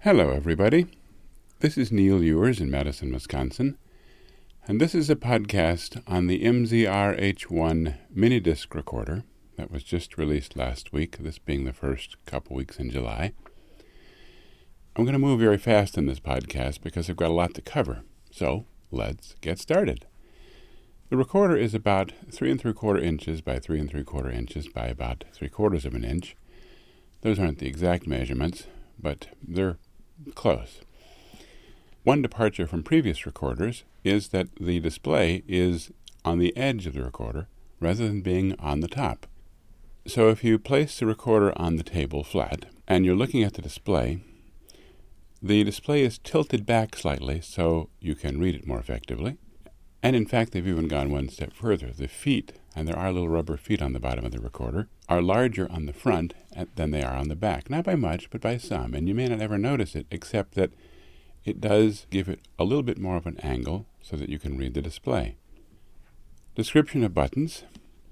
Hello, everybody. This is Neil Ewers in Madison, Wisconsin, and this is a podcast on the MZR-H1 mini-disc recorder that was just released last week, this being the first couple weeks in July. I'm going to move very fast in this podcast because I've got a lot to cover, so let's get started. The recorder is about 3 3/4 inches by 3 3/4 inches by about 3/4 of an inch. Those aren't the exact measurements, but they're close. One departure from previous recorders is that the display is on the edge of the recorder rather than being on the top. So if you place the recorder on the table flat and you're looking at the display is tilted back slightly so you can read it more effectively. And in fact, they've even gone one step further. The feet, and there are little rubber feet on the bottom of the recorder, are larger on the front than they are on the back. Not by much, but by some. And you may not ever notice it, except that it does give it a little bit more of an angle so that you can read the display. Description of buttons.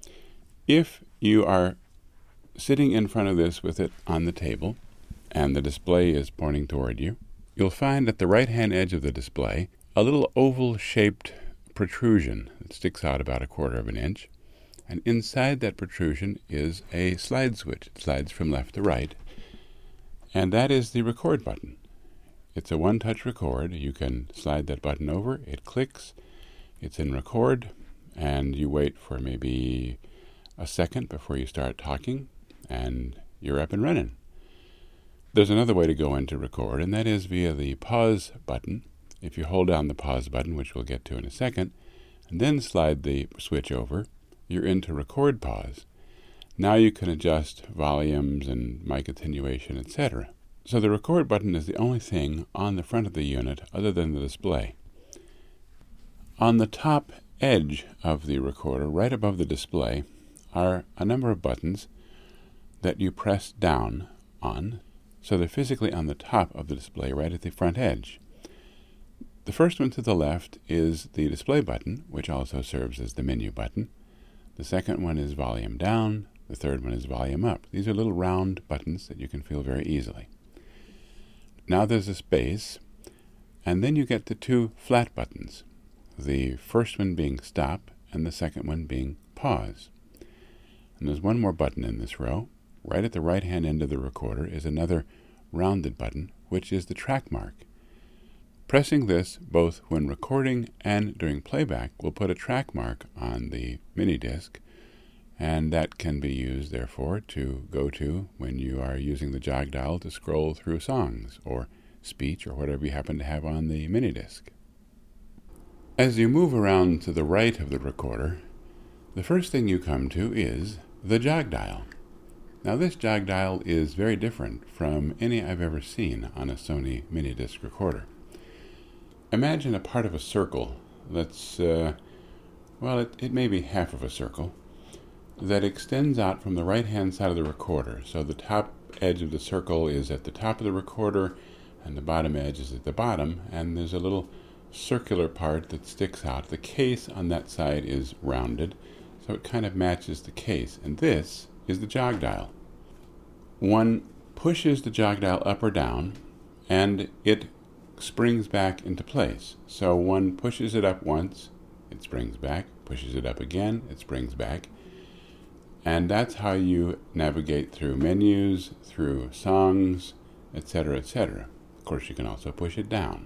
If you are sitting in front of this with it on the table, and the display is pointing toward you, you'll find at the right-hand edge of the display a little oval-shaped protrusion that sticks out about 1/4 of an inch, and inside that protrusion is a slide switch. It slides from left to right, and that is the record button. It's a one-touch record. You can slide that button over, it clicks, it's in record, and you wait for maybe a second before you start talking, and you're up and running. There's another way to go into record, and that is via the pause button. If you hold down the pause button, which we'll get to in a second, and then slide the switch over, you're into record pause. Now you can adjust volumes and mic attenuation, etc. So the record button is the only thing on the front of the unit other than the display. On the top edge of the recorder, right above the display, are a number of buttons that you press down on, so they're physically on the top of the display right at the front edge. The first one to the left is the display button, which also serves as the menu button. The second one is volume down. The third one is volume up. These are little round buttons that you can feel very easily. Now there's a space, and then you get the 2 flat buttons, the first one being stop and the second one being pause. And there's one more button in this row. Right at the right-hand end of the recorder is another rounded button, which is the track mark. Pressing this both when recording and during playback will put a track mark on the mini-disc, and that can be used, therefore, to go to when you are using the jog dial to scroll through songs or speech or whatever you happen to have on the mini-disc. As you move around to the right of the recorder, the first thing you come to is the jog dial. Now this jog dial is very different from any I've ever seen on a Sony mini-disc recorder. Imagine a part of a circle that's, it may be half of a circle, that extends out from the right-hand side of the recorder. So the top edge of the circle is at the top of the recorder, and the bottom edge is at the bottom, and there's a little circular part that sticks out. The case on that side is rounded, so it kind of matches the case, and this is the jog dial. One pushes the jog dial up or down, and it springs back into place. So one pushes it up once, it springs back, pushes it up again, it springs back. And that's how you navigate through menus, through songs, etc., etc. Of course, you can also push it down.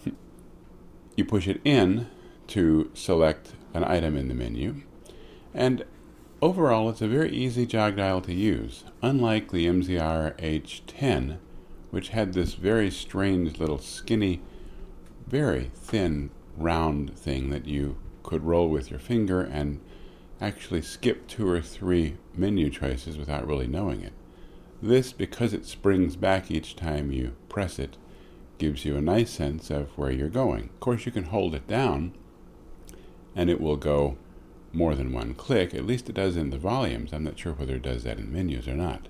You push it in to select an item in the menu, and overall it's a very easy jog dial to use, unlike the MZR-H10, which had this very strange little skinny, very thin, round thing that you could roll with your finger and actually skip 2 or 3 menu choices without really knowing it. This, because it springs back each time you press it, gives you a nice sense of where you're going. Of course, you can hold it down, and it will go more than one click. At least it does in the volumes. I'm not sure whether it does that in menus or not.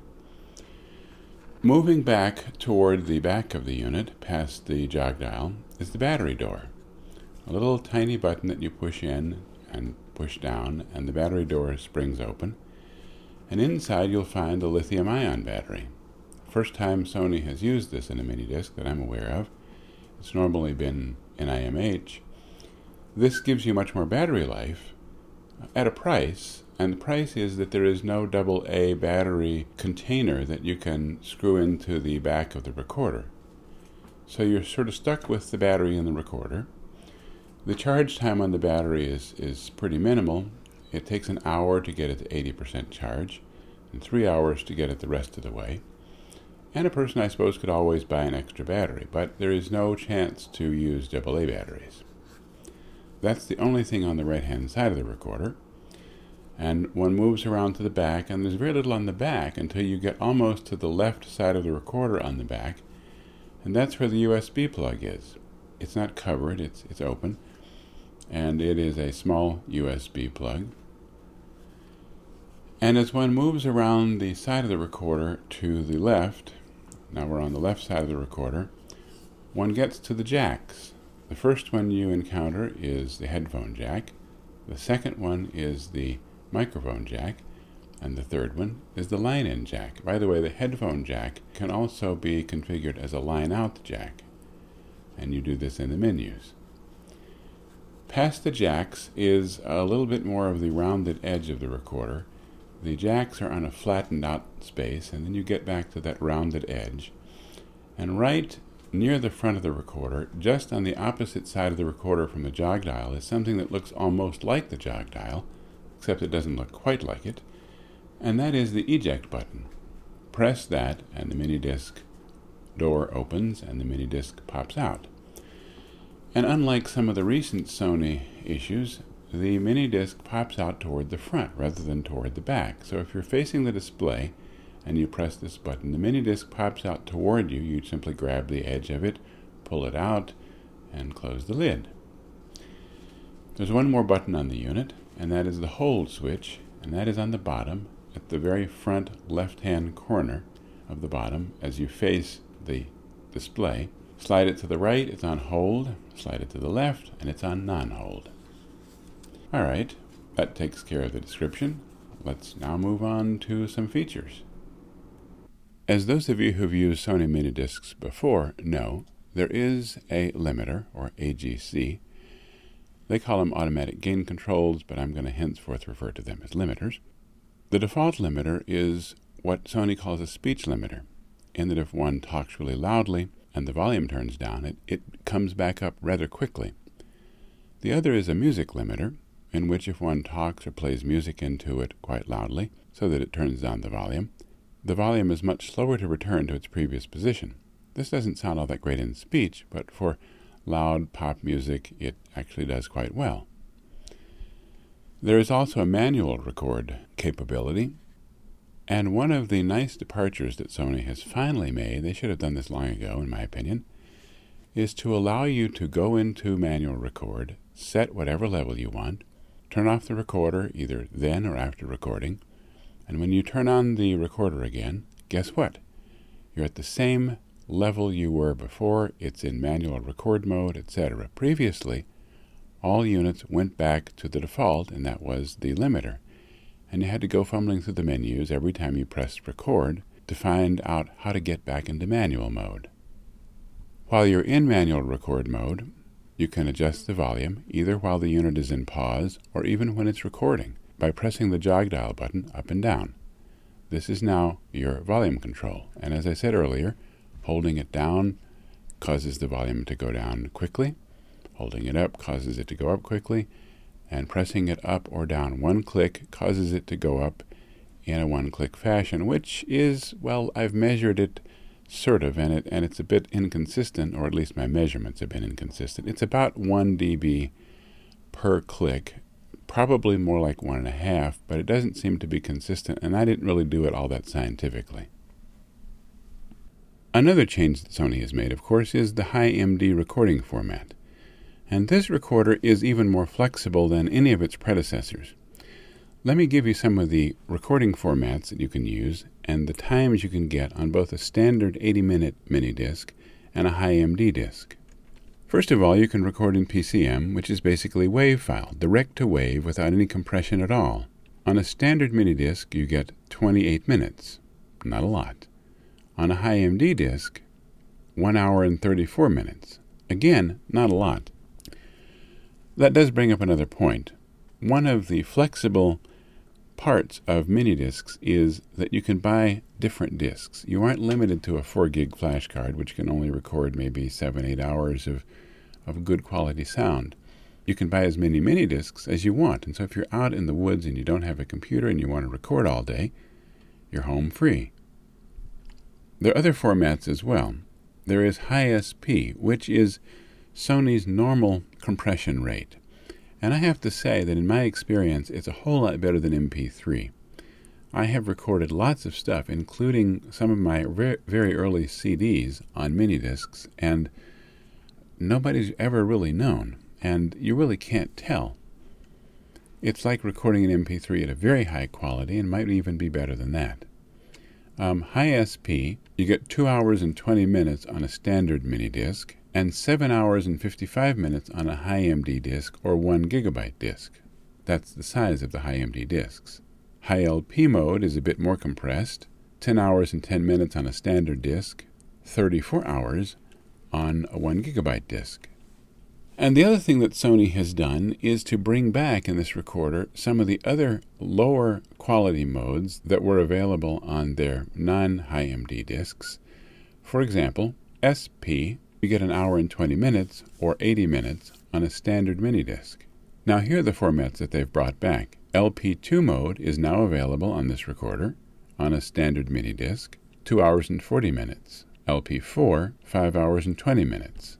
Moving back toward the back of the unit, past the jog dial, is the battery door. A little tiny button that you push in and push down, and the battery door springs open. And inside you'll find a lithium-ion battery. first time Sony has used this in a mini disc that I'm aware of. It's normally been in IMH. This gives you much more battery life at a price, and the price is that there is no AA battery container that you can screw into the back of the recorder. So you're sort of stuck with the battery in the recorder. The charge time on the battery is pretty minimal. It takes an hour to get it to 80% charge, and 3 hours to get it the rest of the way. And a person, I suppose, could always buy an extra battery, but there is no chance to use AA batteries. That's the only thing on the right-hand side of the recorder. And one moves around to the back, and there's very little on the back until you get almost to the left side of the recorder on the back, and that's where the USB plug is. It's not covered, it's open, and it is a small USB plug. And as one moves around the side of the recorder to the left, now we're on the left side of the recorder, one gets to the jacks. The first one you encounter is the headphone jack, the second one is the microphone jack, and the third one is the line-in jack. By the way, the headphone jack can also be configured as a line-out jack, and you do this in the menus. Past the jacks is a little bit more of the rounded edge of the recorder. The jacks are on a flattened out space, and then you get back to that rounded edge. And right near the front of the recorder, just on the opposite side of the recorder from the jog dial, is something that looks almost like the jog dial, except it doesn't look quite like it, and that is the eject button. Press that, and the mini disc door opens, and the mini disc pops out. And unlike some of the recent Sony issues, the mini disc pops out toward the front rather than toward the back. So if you're facing the display and you press this button, the mini disc pops out toward you. You simply grab the edge of it, pull it out, and close the lid. There's one more button on the unit, and that is the hold switch, and that is on the bottom at the very front left-hand corner of the bottom as you face the display. Slide it to the right, it's on hold. Slide it to the left, and it's on non-hold. All right, that takes care of the description. Let's now move on to some features. As those of you who've used Sony mini discs before know, there is a limiter, or AGC. They call them automatic gain controls, but I'm going to henceforth refer to them as limiters. The default limiter is what Sony calls a speech limiter, in that if one talks really loudly and the volume turns down, it comes back up rather quickly. The other is a music limiter, in which if one talks or plays music into it quite loudly, so that it turns down the volume is much slower to return to its previous position. This doesn't sound all that great in speech, but for loud pop music it actually does quite well. There is also a manual record capability, and one of the nice departures that Sony has finally made, they should have done this long ago in my opinion, is to allow you to go into manual record, set whatever level you want, turn off the recorder either then or after recording, and when you turn on the recorder again, guess what? You're at the same level you were before. It's in manual record mode, etc. Previously, all units went back to the default, and that was the limiter, and you had to go fumbling through the menus every time you pressed record to find out how to get back into manual mode. While you're in manual record mode, you can adjust the volume either while the unit is in pause or even when it's recording by pressing the jog dial button up and down. This is now your volume control, and as I said earlier, holding it down causes the volume to go down quickly, holding it up causes it to go up quickly, and pressing it up or down one click causes it to go up in a one-click fashion, which is, well, I've measured it sort of, and it's a bit inconsistent, or at least my measurements have been inconsistent. It's about 1 dB per click, probably more like 1.5, but it doesn't seem to be consistent, and I didn't really do it all that scientifically. Another change that Sony has made, of course, is the Hi-MD recording format. And this recorder is even more flexible than any of its predecessors. Let me give you some of the recording formats that you can use and the times you can get on both a standard 80-minute mini disc and a Hi-MD disc. First of all, you can record in PCM, which is basically WAV file, direct to WAV without any compression at all. On a standard mini disc, you get 28 minutes. Not a lot. On a high MD disc, 1 hour and 34 minutes. Again, not a lot. That does bring up another point. One of the flexible parts of mini discs is that you can buy different discs. You aren't limited to a 4 gig flash card, which can only record maybe 7-8 hours of good quality sound. You can buy as many mini discs as you want. And so if you're out in the woods and you don't have a computer and you want to record all day, you're home free. There are other formats as well. There is Hi-SP, which is Sony's normal compression rate. And I have to say that in my experience, it's a whole lot better than MP3. I have recorded lots of stuff, including some of my very early CDs on mini discs, and nobody's ever really known, and you really can't tell. It's like recording an MP3 at a very high quality, and might even be better than that. Hi-SP, you get 2 hours and 20 minutes on a standard mini disc, and 7 hours and 55 minutes on a high MD disc or 1 gigabyte disc. That's the size of the high MD discs. High LP mode is a bit more compressed, 10 hours and 10 minutes on a standard disc, 34 hours on a 1 gigabyte disc. And the other thing that Sony has done is to bring back in this recorder some of the other lower quality modes that were available on their non-high MD discs. For example, SP, you get 1 hour and 20 minutes or 80 minutes on a standard mini disc. Now here are the formats that they've brought back. LP2 mode is now available on this recorder on a standard mini disc, 2 hours and 40 minutes. LP4, 5 hours and 20 minutes.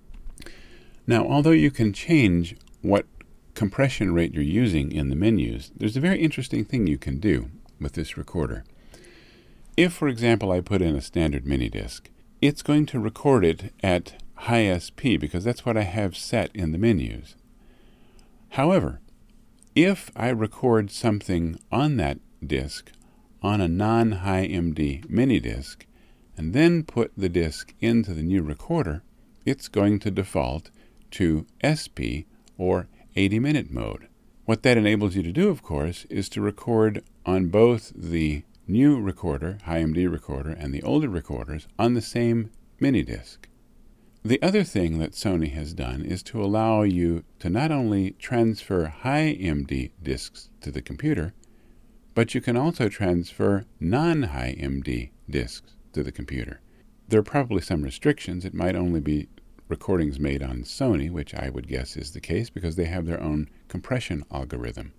Now, although you can change what compression rate you're using in the menus, there's a very interesting thing you can do with this recorder. If, for example, I put in a standard mini disc, it's going to record it at Hi-SP because that's what I have set in the menus. However, if I record something on that disc on a non-high MD mini disc and then put the disc into the new recorder, it's going to default to SP or 80-minute mode. What that enables you to do, of course, is to record on both the new recorder, high MD recorder, and the older recorders on the same mini disc. The other thing that Sony has done is to allow you to not only transfer high MD discs to the computer, but you can also transfer non-high MD discs to the computer. There are probably some restrictions. It might only be recordings made on Sony, which I would guess is the case because they have their own compression algorithm.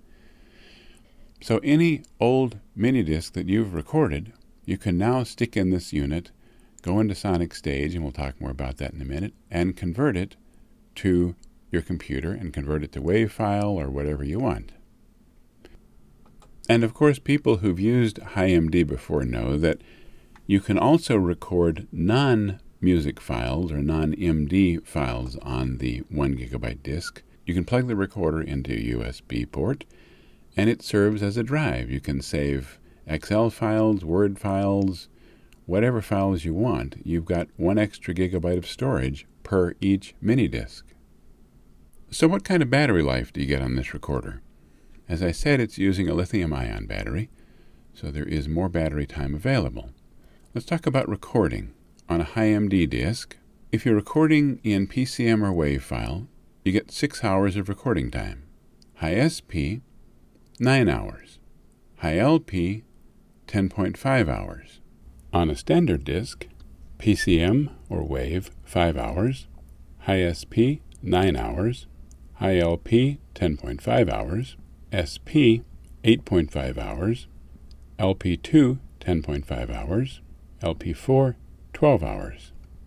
So any old mini disc that you've recorded, you can now stick in this unit, go into Sonic Stage, and we'll talk more about that in a minute, and convert it to your computer and convert it to WAV file or whatever you want. And of course, people who've used Hi-MD before know that you can also record non-music files or non-MD files on the 1 gigabyte disk. You can plug the recorder into a USB port, and it serves as a drive. You can save Excel files, Word files, whatever files you want. You've got 1 extra gigabyte of storage per each mini disc. So what kind of battery life do you get on this recorder? As I said, it's using a lithium-ion battery, so there is more battery time available. Let's talk about recording. On a Hi-MD disc, if you're recording in PCM or WAV file, you get 6 hours of recording time. Hi-SP, 9 hours. Hi-LP, 10.5 hours. On a standard disc, PCM or WAV, 5 hours. Hi-SP, 9 hours. Hi-LP, 10.5 hours. SP, 8.5 hours. LP2, 10.5 hours. LP4, 12 hours.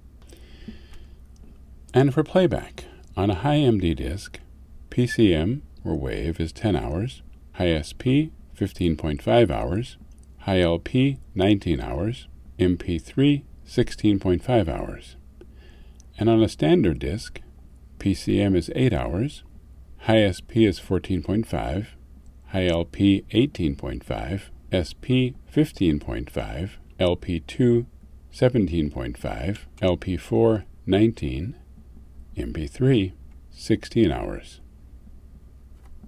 And for playback, on a Hi-MD disc, PCM or WAV is 10 hours. Hi-SP, 15.5 hours. Hi-LP, 19 hours. MP3, 16.5 hours. And on a standard disc, PCM is 8 hours. Hi-SP is 14.5. Hi-LP, 18.5. SP, 15.5. LP2, 17.5. LP4, 19. MP3, 16 hours.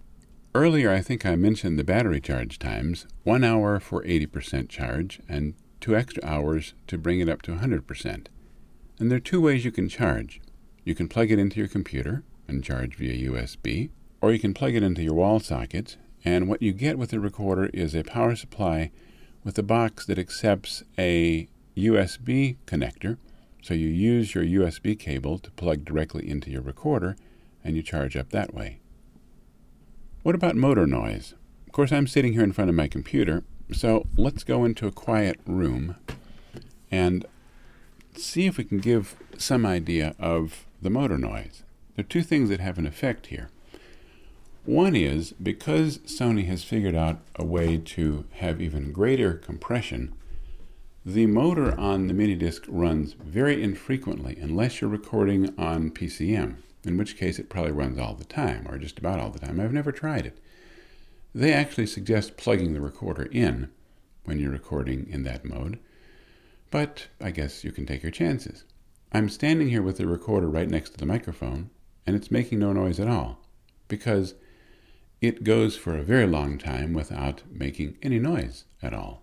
Earlier, I think I mentioned the battery charge times, 1 hour for 80% charge and 2 extra hours to bring it up to 100%. And there are 2 ways you can charge. You can plug it into your computer and charge via USB, or you can plug it into your wall socket, and what you get with the recorder is a power supply with a box that accepts a USB connector, so you use your USB cable to plug directly into your recorder, and you charge up that way. What about motor noise? Of course, I'm sitting here in front of my computer, so let's go into a quiet room and see if we can give some idea of the motor noise. There are 2 things that have an effect here. One is, because Sony has figured out a way to have even greater compression, the motor on the mini disc runs very infrequently unless you're recording on PCM, in which case it probably runs all the time, or just about all the time. I've never tried it. They actually suggest plugging the recorder in when you're recording in that mode, but I guess you can take your chances. I'm standing here with the recorder right next to the microphone, and it's making no noise at all, because it goes for a very long time without making any noise at all.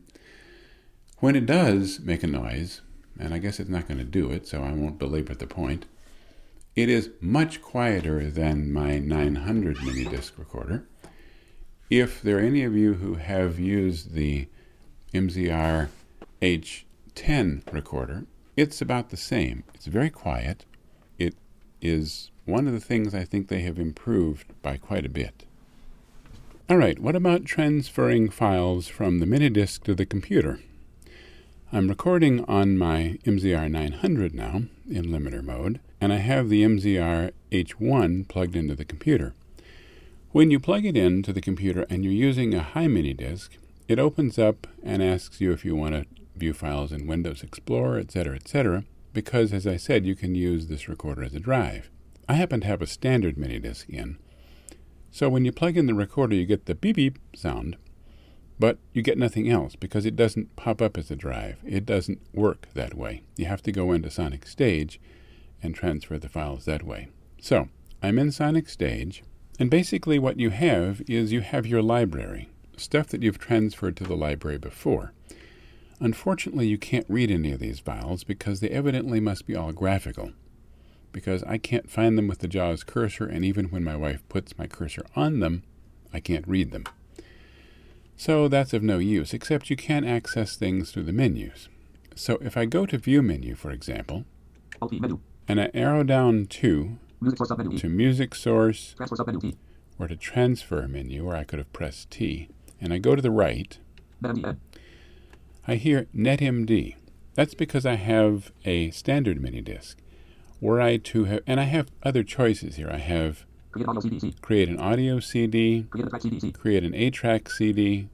When it does make a noise, and I guess it's not going to do it, so I won't belabor the point, it is much quieter than my 900 mini disc recorder. If there are any of you who have used the MZR H10 recorder, it's about the same. It's very quiet. It is one of the things I think they have improved by quite a bit. All right, what about transferring files from the mini disc to the computer? I'm recording on my MZR 900 now in limiter mode, and I have the MZR H1 plugged into the computer. When you plug it into the computer and you're using a high mini disc, it opens up and asks you if you want to view files in Windows Explorer, etc., because, as I said, you can use this recorder as a drive. I happen to have a standard mini disc in, so when you plug in the recorder, you get the beep beep sound, but you get nothing else because it doesn't pop up as a drive. It doesn't work that way. You have to go into Sonic Stage and transfer the files that way. So I'm in Sonic Stage, and basically what you have is you have your library, stuff that you've transferred to the library before. Unfortunately, you can't read any of these files because they evidently must be all graphical, because I can't find them with the JAWS cursor, and even when my wife puts my cursor on them, I can't read them. So that's of no use, except you can access things through the menus. So if I go to View menu, for example, and I arrow down to Music Source, or to Transfer menu, or I could have pressed T, and I go to the right, I hear NetMD. That's because I have a standard mini disc. Were I to have, and I have other choices here. I have create an audio CD, create an 8-track CD,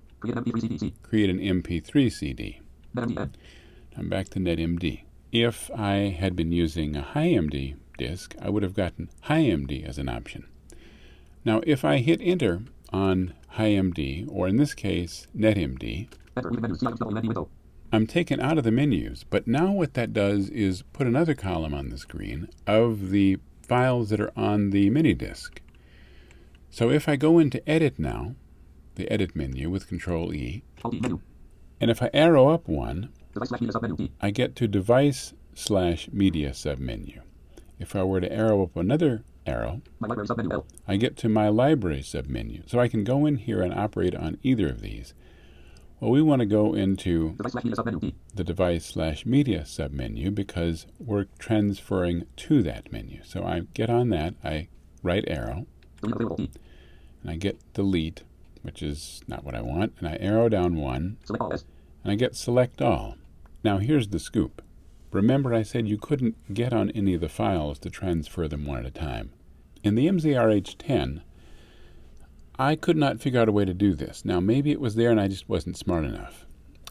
create an MP3 CD. I'm back to NetMD. If I had been using a HiMD disc, I would have gotten HiMD as an option. Now, if I hit Enter on HiMD, or in this case, NetMD, I'm taken out of the menus, but now what that does is put another column on the screen of the files that are on the mini disc. So if I go into Edit now, the Edit menu with Control E, and if I arrow up one, I get to Device/Media submenu. If I were to arrow up another arrow, I get to My Library submenu. So I can go in here and operate on either of these. Well, we want to go into the Device/Media submenu because we're transferring to that menu. So I get on that, I right arrow, and I get Delete, which is not what I want, and I arrow down one, and I get Select All. Now here's the scoop. Remember I said you couldn't get on any of the files to transfer them one at a time. In the MZR H10, I could not figure out a way to do this. Now, maybe it was there and I just wasn't smart enough.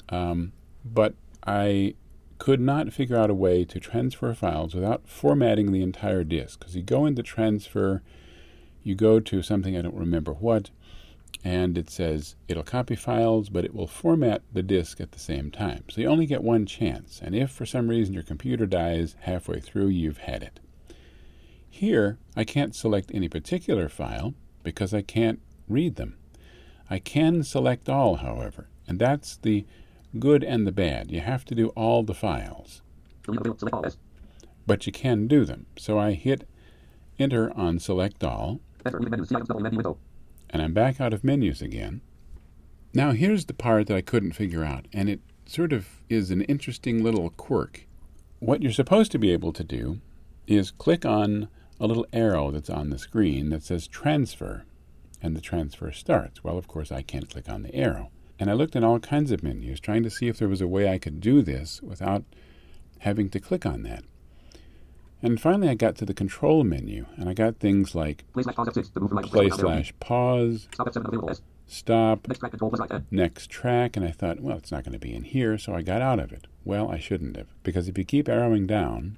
But I could not figure out a way to transfer files without formatting the entire disk. Because you go into Transfer, you go to something I don't remember what, and it says it'll copy files, but it will format the disk at the same time. So you only get one chance. And if for some reason your computer dies halfway through, you've had it. Here, I can't select any particular file because I can't read them. I can select all, however, and that's the good and the bad. You have to do all the files. But you can do them. So I hit Enter on Select All. And I'm back out of menus again. Now here's the part that I couldn't figure out, and it sort of is an interesting little quirk. What you're supposed to be able to do is click on a little arrow that's on the screen that says Transfer, and the transfer starts. Well, of course, I can't click on the arrow. And I looked in all kinds of menus, trying to see if there was a way I could do this without having to click on that. And finally I got to the control menu, and I got things like play/pause, stop, next track, and I thought, well, it's not going to be in here, so I got out of it. Well, I shouldn't have, because if you keep arrowing down,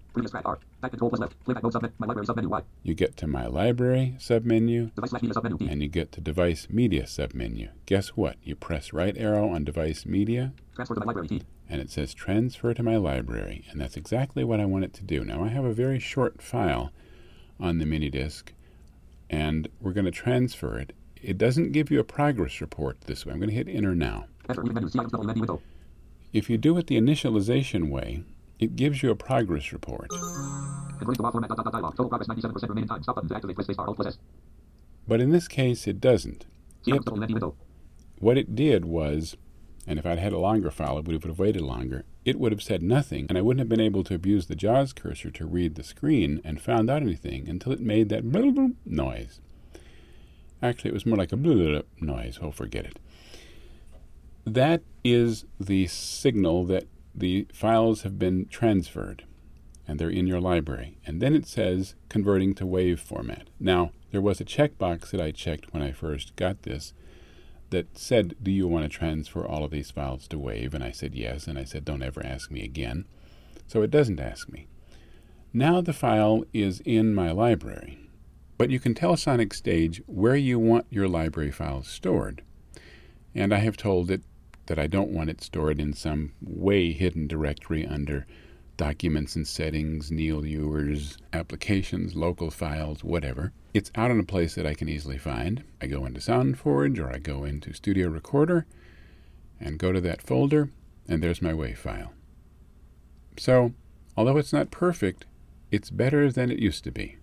you get to My Library submenu, and you get to Device Media submenu. Guess what? You press right arrow on Device Media, and it says Transfer to My Library, and that's exactly what I want it to do. Now, I have a very short file on the mini disk, and we're going to transfer it. It doesn't give you a progress report this way. I'm going to hit Enter now. If you do it the initialization way, it gives you a progress report. But in this case, it doesn't. What it did was, and if I'd had a longer file, it would have waited longer, it would have said nothing, and I wouldn't have been able to abuse the JAWS cursor to read the screen and found out anything until it made that blah, blah noise. Actually, it was more like a blah, blah noise. Oh, forget it. That is the signal that the files have been transferred, and they're in your library. And then it says converting to WAV format. Now, there was a checkbox that I checked when I first got this that said, do you want to transfer all of these files to WAV? And I said yes, and I said, don't ever ask me again. So it doesn't ask me. Now the file is in my library, but you can tell Sonic Stage where you want your library files stored. And I have told it that I don't want it stored in some way hidden directory under Documents and Settings, Neil Ewers, Applications, Local Files, whatever. It's out in a place that I can easily find. I go into SoundForge, or I go into Studio Recorder and go to that folder, and there's my WAV file. So, although it's not perfect, it's better than it used to be.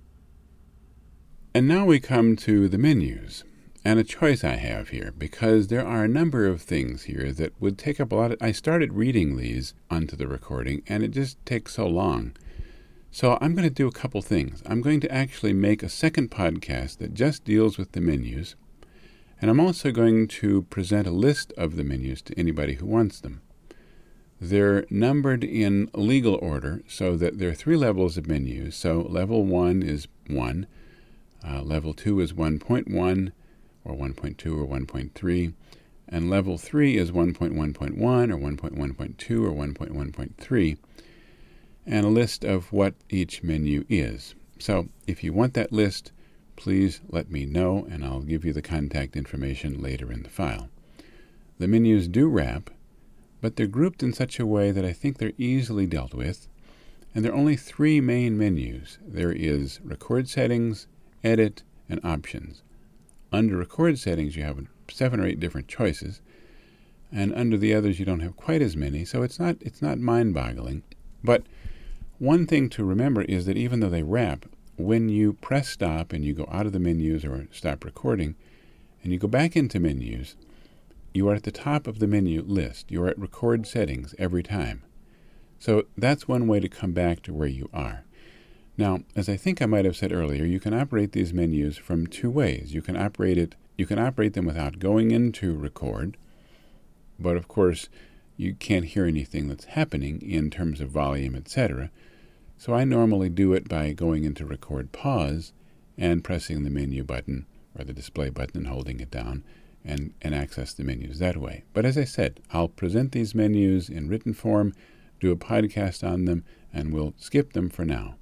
And now we come to the menus, and a choice I have here, because there are a number of things here that would take up a lot of... I started reading these onto the recording, and it just takes so long. So I'm going to do a couple things. I'm going to actually make a second podcast that just deals with the menus, and I'm also going to present a list of the menus to anybody who wants them. They're numbered in legal order, so that there are 3 levels of menus. So level 1 is 1, level 2 is 1.1, or 1.2 or 1.3, and level 3 is 1.1.1 or 1.1.2 or 1.1.3, and a list of what each menu is. So if you want that list, please let me know, and I'll give you the contact information later in the file. The menus do wrap, but they're grouped in such a way that I think they're easily dealt with, and there are only 3 main menus. There is Record Settings, Edit, and Options. Under Record Settings, you have 7 or 8 different choices, and under the others, you don't have quite as many, so it's not mind-boggling. But one thing to remember is that even though they wrap, when you press stop and you go out of the menus or stop recording, and you go back into menus, you are at the top of the menu list. You are at Record Settings every time. So that's one way to come back to where you are. Now, as I think I might have said earlier, you can operate these menus from 2 ways. You can operate them without going into Record, but of course you can't hear anything that's happening in terms of volume, etc. So I normally do it by going into Record Pause and pressing the menu button or the display button and holding it down and access the menus that way. But as I said, I'll present these menus in written form, do a podcast on them, and we'll skip them for now.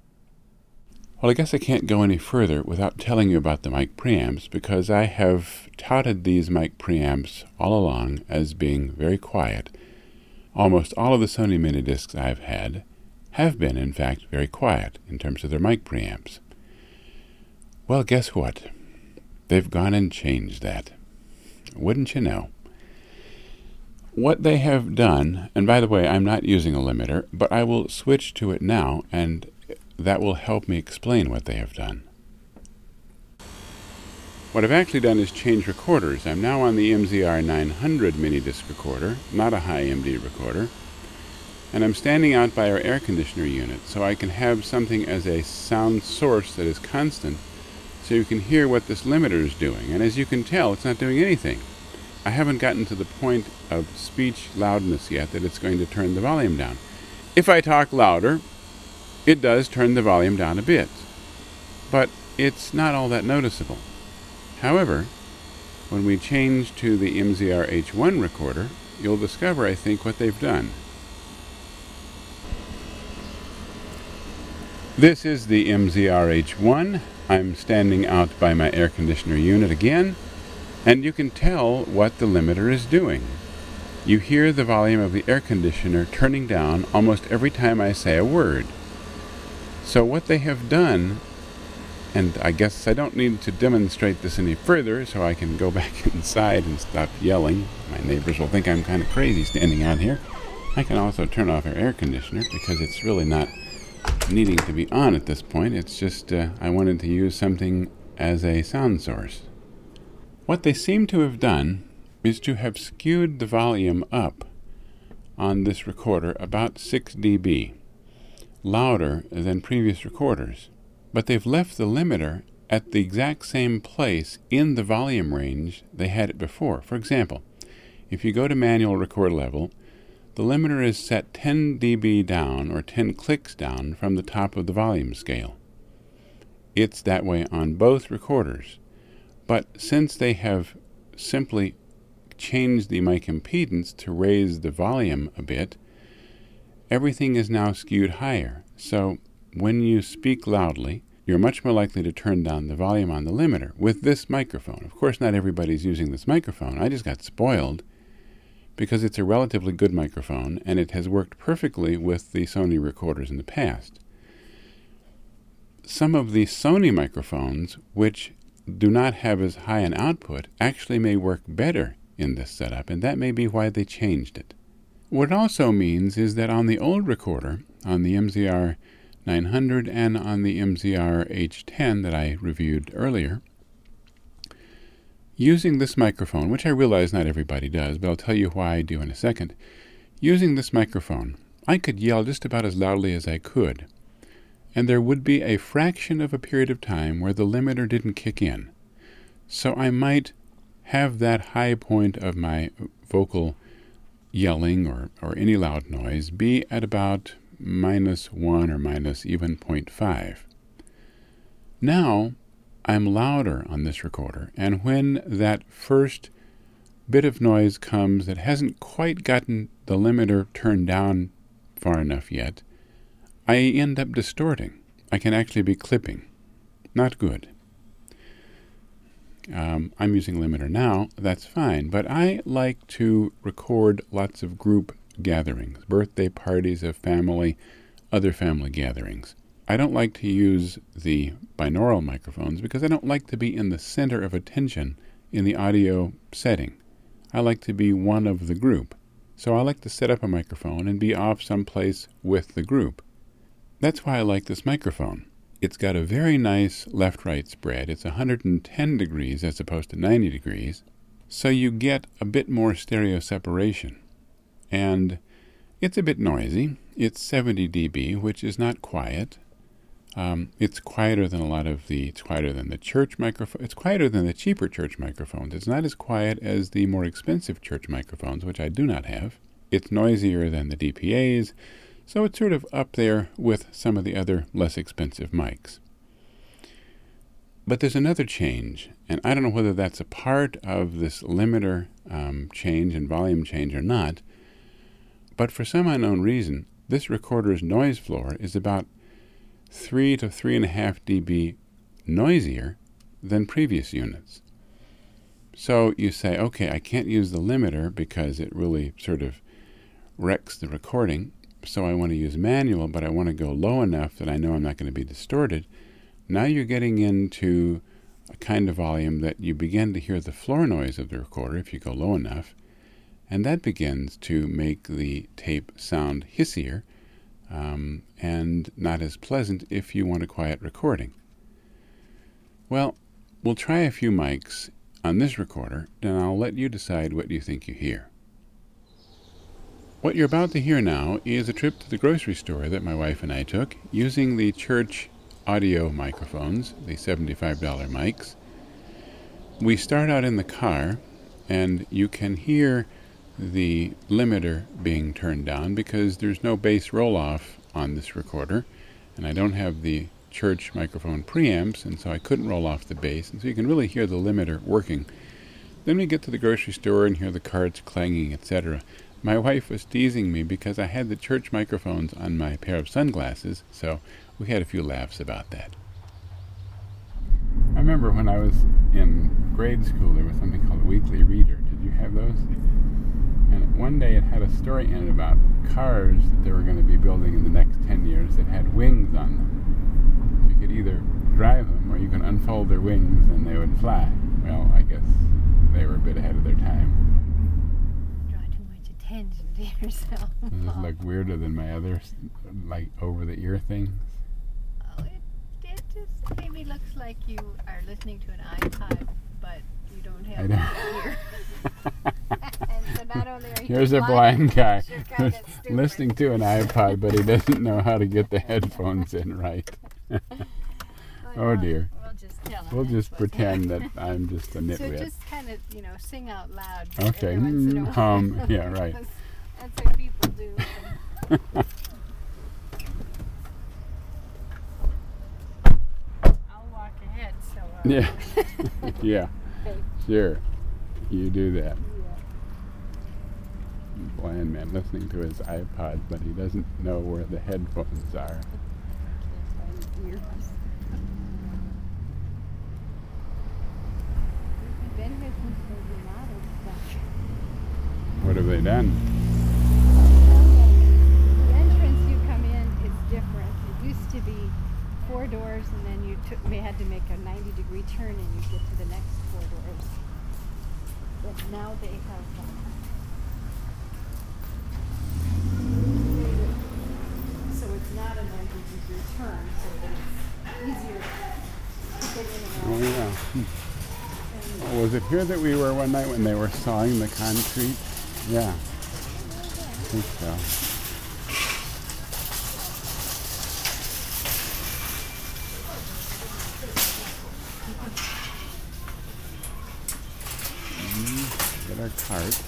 Well, I guess I can't go any further without telling you about the mic preamps, because I have touted these mic preamps all along as being very quiet. Almost all of the Sony Minidiscs I've had have been, in fact, very quiet in terms of their mic preamps. Well, guess what? They've gone and changed that. Wouldn't you know? what they have done, and by the way, I'm not using a limiter, but I will switch to it now, and that will help me explain what they have done. What I've actually done is change recorders. I'm now on the MZR 900 mini disc recorder, not a high MD recorder, and I'm standing out by our air conditioner unit, so I can have something as a sound source that is constant, so you can hear what this limiter is doing. And as you can tell, it's not doing anything. I haven't gotten to the point of speech loudness yet that it's going to turn the volume down. If I talk louder, it does turn the volume down a bit, but it's not all that noticeable. However, when we change to the MZR H1 recorder, you'll discover, I think, what they've done. This is the MZR H1. I'm standing out by my air conditioner unit again, and you can tell what the limiter is doing. You hear the volume of the air conditioner turning down almost every time I say a word. So what they have done, and I guess I don't need to demonstrate this any further, so I can go back inside and stop yelling. My neighbors will think I'm kind of crazy standing out here. I can also turn off our air conditioner because it's really not needing to be on at this point. It's just I wanted to use something as a sound source. What they seem to have done is to have skewed the volume up on this recorder about 6 dB, louder than previous recorders. But they've left the limiter at the exact same place in the volume range they had it before. For example, if you go to manual record level, the limiter is set 10 dB down, or 10 clicks down, from the top of the volume scale. It's that way on both recorders. But since they have simply changed the mic impedance to raise the volume a bit, everything is now skewed higher. So when you speak loudly, you're much more likely to turn down the volume on the limiter with this microphone. Of course, not everybody's using this microphone. I just got spoiled because it's a relatively good microphone, and it has worked perfectly with the Sony recorders in the past. Some of the Sony microphones, which do not have as high an output, actually may work better in this setup, and that may be why they changed it. What it also means is that on the old recorder, on the MZR 900 and on the MZR H10 that I reviewed earlier, using this microphone, which I realize not everybody does, but I'll tell you why I do in a second. Using this microphone, I could yell just about as loudly as I could, and there would be a fraction of a period of time where the limiter didn't kick in. So I might have that high point of my vocal yelling or any loud noise be at about -1 or minus even 0.5. Now, I'm louder on this recorder, and when that first bit of noise comes that hasn't quite gotten the limiter turned down far enough yet, I end up distorting. I can actually be clipping. Not good. I'm using limiter now, that's fine, but I like to record lots of group gatherings, birthday parties of family, other family gatherings. I don't like to use the binaural microphones because I don't like to be in the center of attention in the audio setting. I like to be one of the group. So I like to set up a microphone and be off someplace with the group. That's why I like this microphone. It's got a very nice left-right spread. It's 110 degrees as opposed to 90 degrees. So you get a bit more stereo separation. And it's a bit noisy. It's 70 dB, which is not quiet. It's quieter than it's quieter than the church microphone. It's quieter than the cheaper church microphones. It's not as quiet as the more expensive church microphones, which I do not have. It's noisier than the DPAs, so it's sort of up there with some of the other less expensive mics. But there's another change, and I don't know whether that's a part of this limiter change and volume change or not, but for some unknown reason, this recorder's noise floor is about 3 to 3.5 dB noisier than previous units. So you say, okay, I can't use the limiter because it really sort of wrecks the recording, so I want to use manual, but I want to go low enough that I know I'm not going to be distorted. Now you're getting into a kind of volume that you begin to hear the floor noise of the recorder if you go low enough, and that begins to make the tape sound hissier and not as pleasant if you want a quiet recording. Well, we'll try a few mics on this recorder, and I'll let you decide what you think you hear. What you're about to hear now is a trip to the grocery store that my wife and I took using the church audio microphones, the $75 mics. We start out in the car, and you can hear the limiter being turned down because there's no bass roll-off on this recorder, and I don't have the church microphone preamps, and so I couldn't roll off the bass, and so you can really hear the limiter working. Then we get to the grocery store and hear the carts clanging, etc. My wife was teasing me because I had the church microphones on my pair of sunglasses, so we had a few laughs about that. I remember when I was in grade school, there was something called Weekly Reader. Did you have those? And one day it had a story in it about cars that they were going to be building in the next 10 years that had wings on them. So you could either drive them or you can unfold their wings and they would fly. Well, I guess they were a bit ahead of their time. Attention to yourself. Does this look weirder than my other, like, over-the-ear things? Oh, it just maybe looks like you are listening to an iPod, but you don't have an ear. And so not only are you Here's a blind guy who's listening to an iPod, but he doesn't know how to get the headphones in right. Oh dear. We'll just pretend that I'm just a nitwit. So just kind of, sing out loud. Okay. Yeah, right. That's what people do. I'll walk ahead. So. Yeah. Yeah. Okay. Sure. You do that. Yeah. Blind man listening to his iPod, but he doesn't know where the headphones are. What have they done? The entrance you come in is different. It used to be 4 doors, and then we had to make a 90-degree turn, and you get to the next 4 doors. But now they have so it's not a 90-degree turn, so it's easier to get in and out. Oh yeah. Oh, was it here that we were one night when they were sawing the concrete? Yeah, I think so. Get our cart.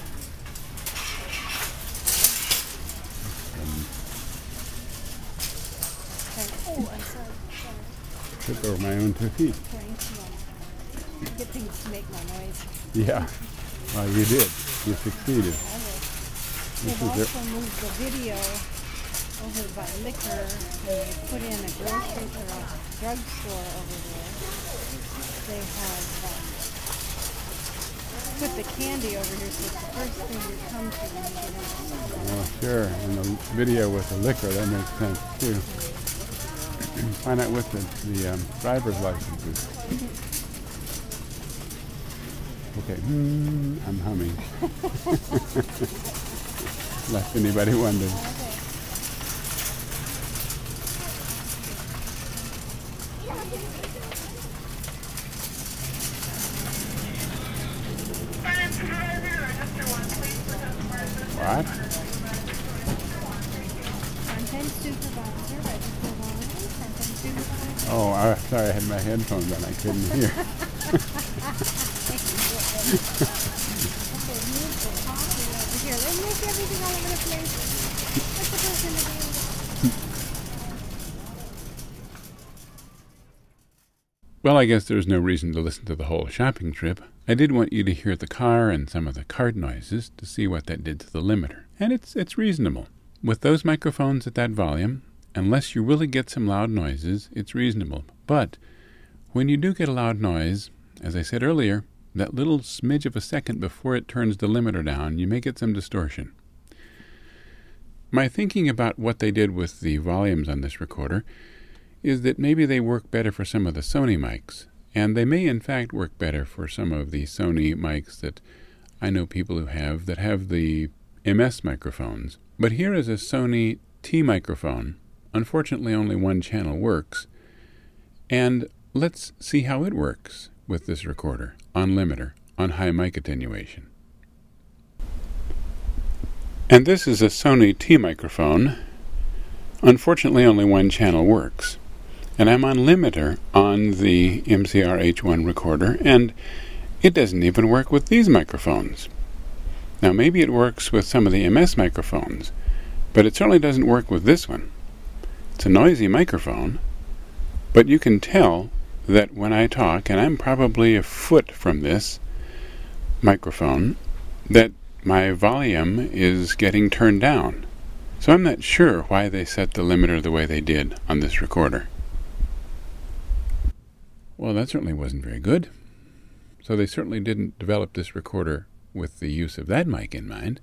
Oh, I'm sorry. Took over my own 2 feet. Good things to make no noise. Yeah. Well, you did. You succeeded. They've also moved the video over by liquor, and they put in a grocery or a drugstore over there. They have put the candy over here, so it's the first thing you come to when you get in. Well, sure. And the video with the liquor, that makes sense too. Find out what the driver's license is. Okay, I'm humming. Lest anybody wonders. What? Content supervisor, register 1, content supervisor. Oh, sorry, I had my headphones on. I couldn't hear. Okay, move the coffee over here. They make everything all over the place. What's the person to do? Well, I guess there's no reason to listen to the whole shopping trip. I did want you to hear the car and some of the cart noises to see what that did to the limiter. And it's reasonable. With those microphones at that volume, unless you really get some loud noises, it's reasonable. But when you do get a loud noise, as I said earlier, that little smidge of a second before it turns the limiter down, you may get some distortion. My thinking about what they did with the volumes on this recorder is that maybe they work better for some of the Sony mics, and they may in fact work better for some of the Sony mics that I know people who have that have the MS microphones. But here is a Sony T microphone. Unfortunately, only one channel works. And let's see how it works with this recorder on limiter, on high mic attenuation. And this is a Sony T microphone. Unfortunately, only one channel works. And I'm on limiter on the MCR H1 recorder, and it doesn't even work with these microphones. Now, maybe it works with some of the MS microphones, but it certainly doesn't work with this one. It's a noisy microphone, but you can tell that when I talk, and I'm probably a foot from this microphone, that my volume is getting turned down. So I'm not sure why they set the limiter the way they did on this recorder. Well, that certainly wasn't very good. So they certainly didn't develop this recorder with the use of that mic in mind.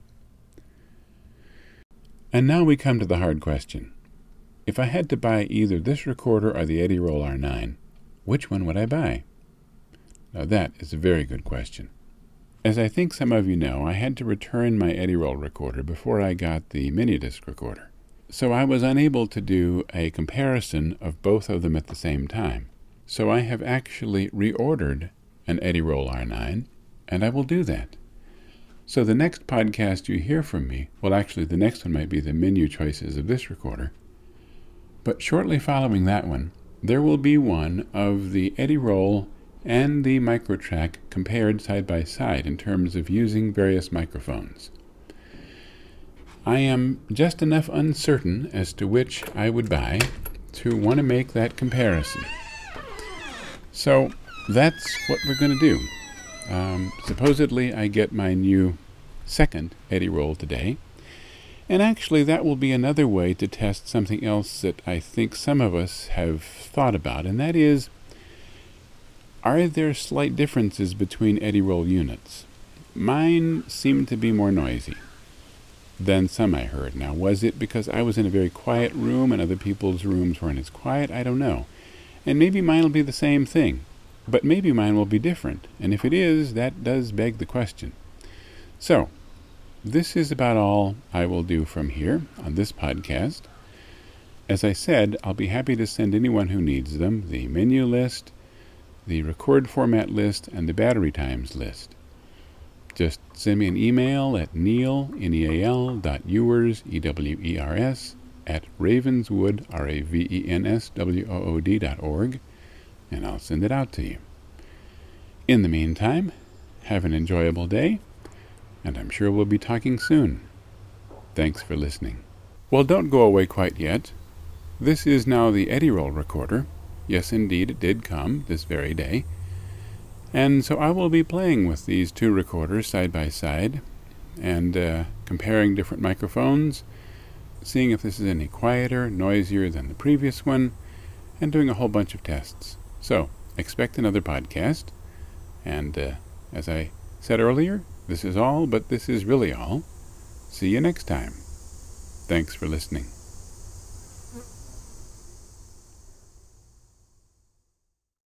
And now we come to the hard question. If I had to buy either this recorder or the Edirol R9, which one would I buy? Now that is a very good question. As I think some of you know, I had to return my Edirol recorder before I got the Minidisc recorder. So I was unable to do a comparison of both of them at the same time. So I have actually reordered an Edirol R9, and I will do that. So the next podcast you hear from me, well, actually the next one might be the menu choices of this recorder, but shortly following that one, there will be one of the Edirol and the Microtrack compared side by side in terms of using various microphones. I am just enough uncertain as to which I would buy to want to make that comparison. So that's what we're going to do. Supposedly I get my new second Edirol today, and actually that will be another way to test something else that I think some of us have thought about, and that is, are there slight differences between Edirol units? Mine seemed to be more noisy than some I heard. Now, was it because I was in a very quiet room and other people's rooms weren't as quiet? I don't know. And maybe mine will be the same thing, but maybe mine will be different. And if it is, that does beg the question. So, this is about all I will do from here on this podcast. As I said, I'll be happy to send anyone who needs them the menu list, the record format list, and the battery times list. Just send me an email at neal.ewers, E-W-E-R-S, at ravenswood, ravenswood.org, and I'll send it out to you. In the meantime, have an enjoyable day, and I'm sure we'll be talking soon. Thanks for listening. Well, don't go away quite yet. This is now the Edirol recorder. Yes, indeed, it did come this very day. And so I will be playing with these two recorders side by side and comparing different microphones, seeing if this is any quieter, noisier than the previous one, and doing a whole bunch of tests. So, expect another podcast. And as I said earlier, this is all, but this is really all. See you next time. Thanks for listening.